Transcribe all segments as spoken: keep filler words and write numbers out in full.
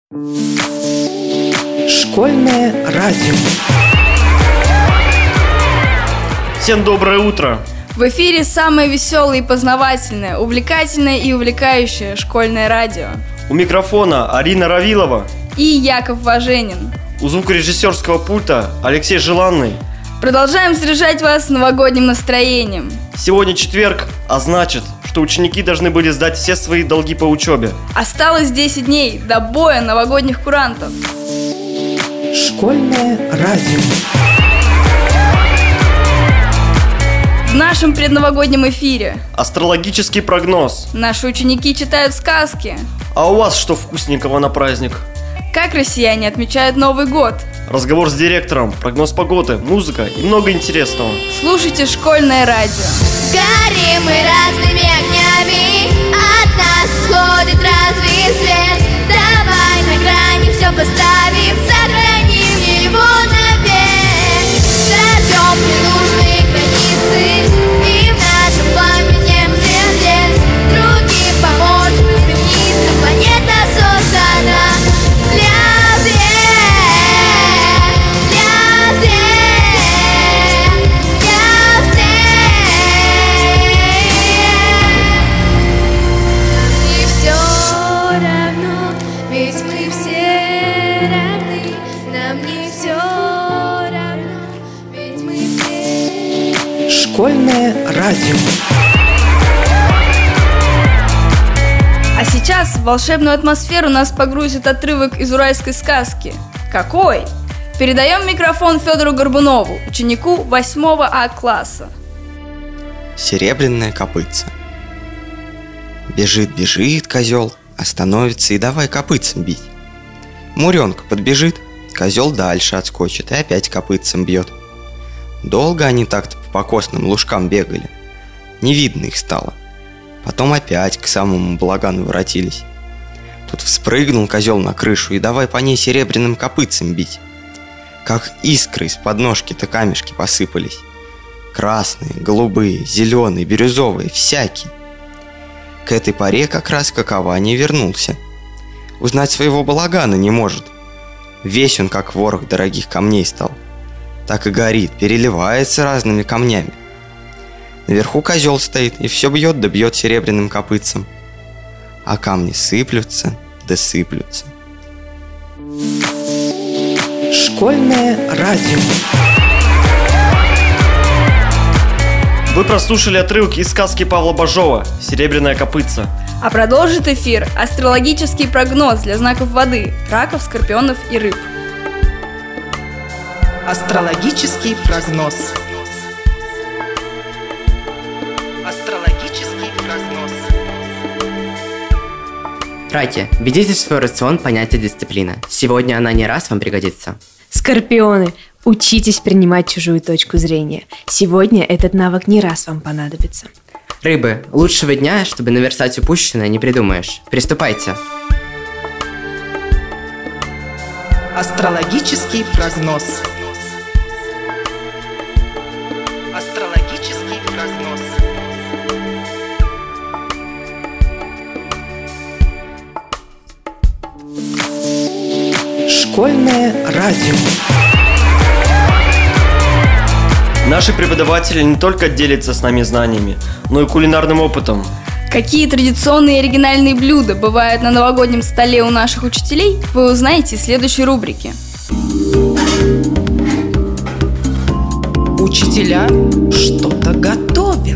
Школьное радио. Всем доброе утро! В эфире самое веселое и познавательное, увлекательное и увлекающее школьное радио. У микрофона Арина Равилова и Яков Важенин. У звукорежиссерского пульта Алексей Желанный. Продолжаем заряжать вас новогодним настроением. Сегодня четверг, а значит, что ученики должны были сдать все свои долги по учебе. Осталось десять дней до боя новогодних курантов. Школьное радио. В нашем предновогоднем эфире астрологический прогноз. Наши ученики читают сказки. А у вас что вкусненького на праздник? Как россияне отмечают Новый год? Разговор с директором, прогноз погоды, музыка и много интересного. Слушайте школьное радио. Горим мы разными огнями, от нас исходит разный свет. Давай на грани все поставим, сохраним его навек. Зажжем ненужные границы и в нашем пламенем сердец другим поможем измениться. Планета создана для всех, для всех, для всех. И все равно, ведь мы все равны. Нам не все равно, ведь мы все. Школьное радио. А сейчас в волшебную атмосферу нас погрузит отрывок из уральской сказки. Какой? Передаем микрофон Федору Горбунову, ученику восьмого А класса. Серебряное копытце. Бежит, бежит козел, остановится и давай копытцем бить. Муренка подбежит, козел дальше отскочит и опять копытцем бьет. Долго они так-то по покосным лужкам бегали. Не видно их стало. Потом опять к самому балагану воротились. Тут вспрыгнул козел на крышу и давай по ней серебряным копытцем бить. Как искры из подножки-то камешки посыпались. Красные, голубые, зеленые, бирюзовые, всякие. К этой поре как раз какова не вернулся. Узнать своего балагана не может. Весь он как ворох дорогих камней стал. Так и горит, переливается разными камнями. Наверху козел стоит и все бьет да бьет серебряным копытцем. А камни сыплются да сыплются. Школьное радио. Вы прослушали отрывок из сказки Павла Бажова «Серебряное копытце». А продолжит эфир астрологический прогноз для знаков воды, раков, скорпионов и рыб. Астрологический прогноз. Астрологический прогноз. Раки, введите в свой рацион понятие дисциплина. Сегодня она не раз вам пригодится. Скорпионы, учитесь принимать чужую точку зрения. Сегодня этот навык не раз вам понадобится. Рыбы, лучшего дня, чтобы наверстать упущенное, не придумаешь. Приступайте. Астрологический прогноз. Астрологический прогноз. Школьное радио. Наши преподаватели не только делятся с нами знаниями, но и кулинарным опытом. Какие традиционные и оригинальные блюда бывают на новогоднем столе у наших учителей, вы узнаете в следующей рубрике. Учителя что-то готовят.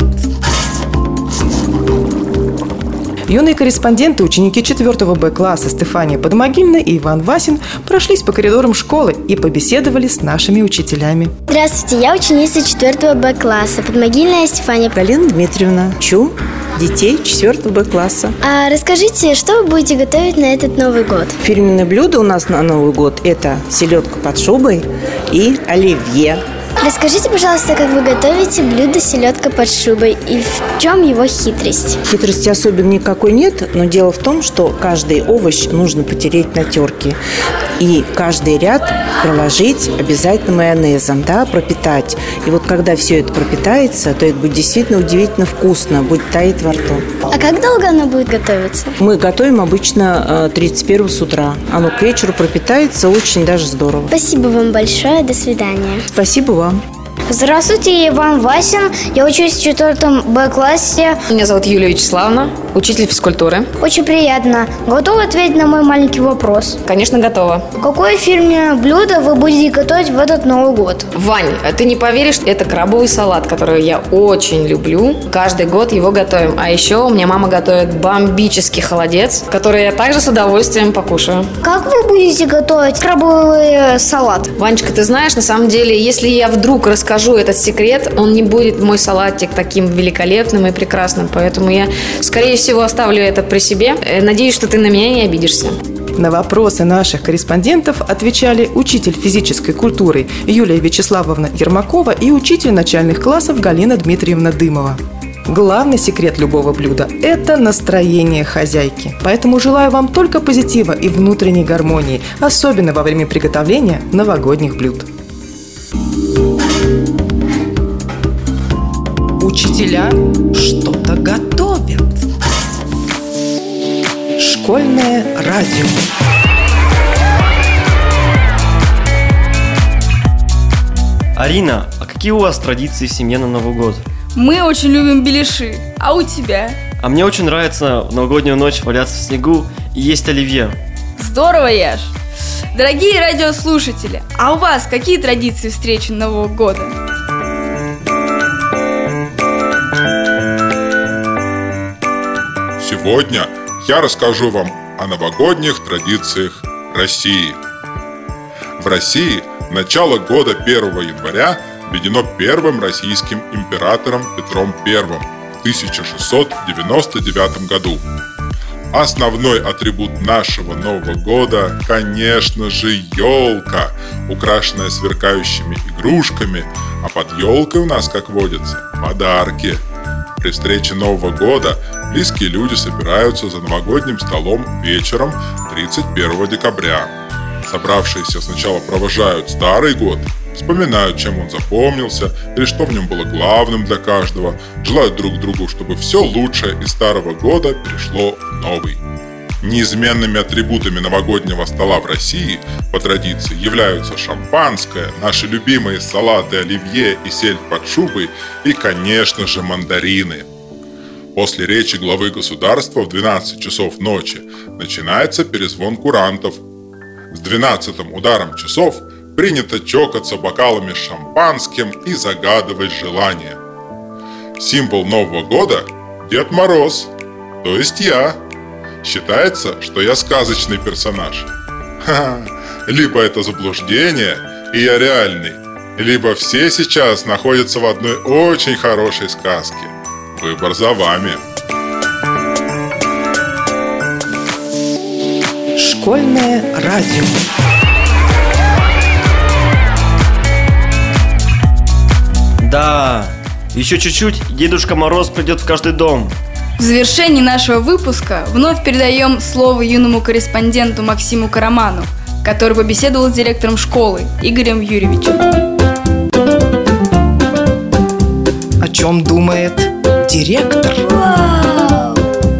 Юные корреспонденты, ученики четвёртого Б класса Стефания Подмогильна и Иван Васин прошлись по коридорам школы и побеседовали с нашими учителями. Здравствуйте, я ученица четвёртого Б класса Подмогильная Стефания. Галина Дмитриевна, чу детей четвёртого Б класса. А расскажите, что вы будете готовить на этот Новый год? Фирменное блюдо у нас на Новый год – это селедка под шубой и оливье. Расскажите, пожалуйста, как вы готовите блюдо селедка под шубой и в чем его хитрость? Хитрости особенно никакой нет, но дело в том, что каждый овощ нужно потереть на терке. И каждый ряд проложить обязательно майонезом, да, пропитать. И вот когда все это пропитается, то это будет действительно удивительно вкусно, будет таять во рту. А как долго оно будет готовиться? Мы готовим обычно тридцать первого с утра. Оно к вечеру пропитается очень даже здорово. Спасибо вам большое, до свидания. Спасибо вам. Здравствуйте, я Иван Васин. Я учусь в четвертом Б-классе. Меня зовут Юлия Вячеславовна, учитель физкультуры. Очень приятно. Готовы ответить на мой маленький вопрос? Конечно, готова. Какое фирменное блюдо вы будете готовить в этот Новый год? Вань, ты не поверишь, это крабовый салат, который я очень люблю. Каждый год его готовим. А еще у меня мама готовит бомбический холодец, который я также с удовольствием покушаю. Как вы будете готовить крабовый салат? Ванечка, ты знаешь, на самом деле, если я вдруг расскажу этот секрет, он не будет мой салатик таким великолепным и прекрасным. Поэтому я, скорее всего, оставлю это при себе. Надеюсь, что ты на меня не обидишься. На вопросы наших корреспондентов отвечали учитель физической культуры Юлия Вячеславовна Ермакова и учитель начальных классов Галина Дмитриевна Дымова. Главный секрет любого блюда – это настроение хозяйки. Поэтому желаю вам только позитива и внутренней гармонии, особенно во время приготовления новогодних блюд. Учителя что-то готовят. Школьное радио. Арина, а какие у вас традиции в семье на Новый год? Мы очень любим беляши. А у тебя? А мне очень нравится в новогоднюю ночь валяться в снегу и есть оливье. Здорово, Яш! Дорогие радиослушатели, а у вас какие традиции встречи Нового года? Сегодня я расскажу вам о новогодних традициях России. В России начало года первого января введено первым российским императором Петром Первым в тысяча шестьсот девяносто девятом году. Основной атрибут нашего Нового года, конечно же, елка, украшенная сверкающими игрушками, а под елкой у нас, как водится, подарки. При встрече Нового года близкие люди собираются за новогодним столом вечером тридцать первого декабря. Собравшиеся сначала провожают старый год, вспоминают, чем он запомнился или что в нем было главным для каждого, желают друг другу, чтобы все лучшее из старого года перешло в новый. Неизменными атрибутами новогоднего стола в России по традиции являются шампанское, наши любимые салаты оливье и сельдь под шубой и, конечно же, мандарины. После речи главы государства в двенадцать часов ночи начинается перезвон курантов. С двенадцатым ударом часов принято чокаться бокалами с шампанским и загадывать желания. Символ Нового года – Дед Мороз, то есть я. Считается, что я сказочный персонаж. Ха-ха. Либо это заблуждение, и я реальный, либо все сейчас находятся в одной очень хорошей сказке. Выбор за вами. Школьное радио. Да, еще чуть-чуть, и Дедушка Мороз придет в каждый дом. В завершении нашего выпуска вновь передаем слово юному корреспонденту Максиму Караману, который побеседовал с директором школы Игорем Юрьевичем. О чем думает директор? Вау!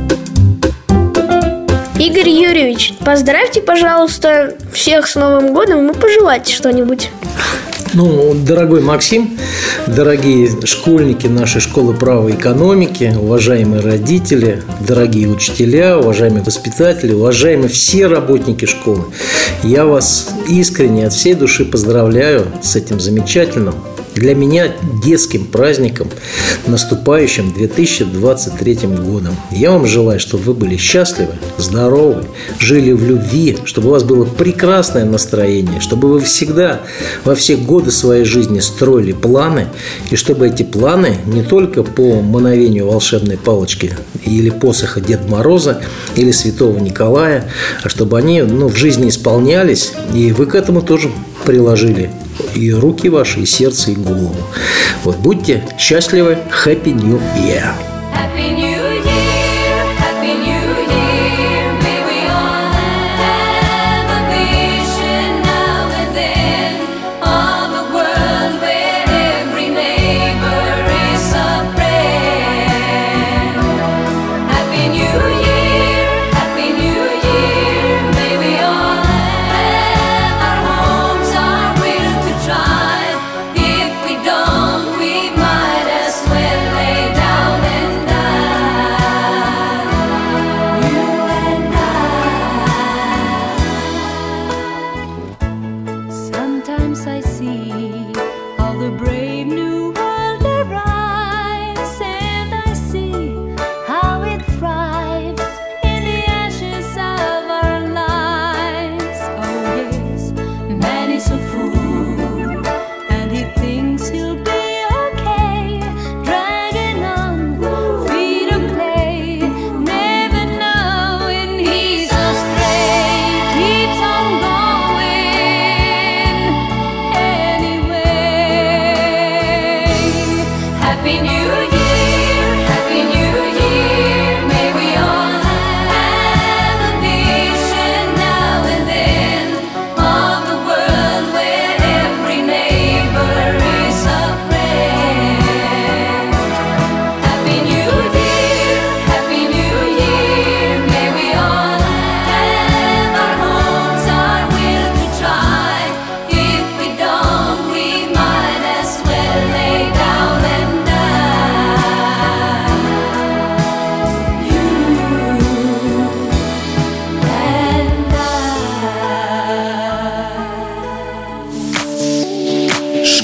Игорь Юрьевич, поздравьте, пожалуйста, всех с Новым годом и пожелайте что-нибудь. Ну, дорогой Максим, дорогие школьники нашей школы права и экономики, уважаемые родители, дорогие учителя, уважаемые воспитатели, уважаемые все работники школы, я вас искренне от всей души поздравляю с этим замечательным, для меня детским праздником, наступающим две тысячи двадцать третьим годом. Я вам желаю, чтобы вы были счастливы, здоровы, жили в любви, чтобы у вас было прекрасное настроение, чтобы вы всегда во все годы своей жизни строили планы, и чтобы эти планы не только по мановению волшебной палочки или посоха Деда Мороза или Святого Николая, а чтобы они ну, в жизни исполнялись, и вы к этому тоже приложили и руки ваши, и сердце, и голову. Вот будьте счастливы. Happy New Year! Happy New Year, Happy New Year. May we all have a vision now and then of a world where every neighbor is a friend. Happy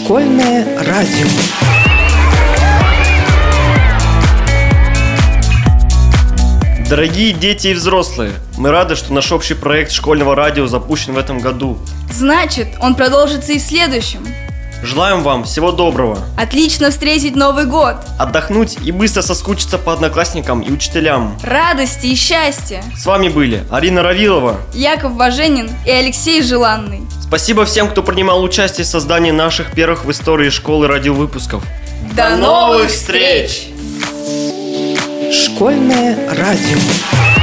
Школьное радио. Дорогие дети и взрослые, мы рады, что наш общий проект школьного радио запущен в этом году. Значит, он продолжится и в следующем. Желаем вам всего доброго. Отлично встретить Новый год. Отдохнуть и быстро соскучиться по одноклассникам и учителям. Радости и счастья. С вами были Арина Равилова, Яков Важенин и Алексей Желанный. Спасибо всем, кто принимал участие в создании наших первых в истории школы радиовыпусков. До новых встреч! Школьное радио.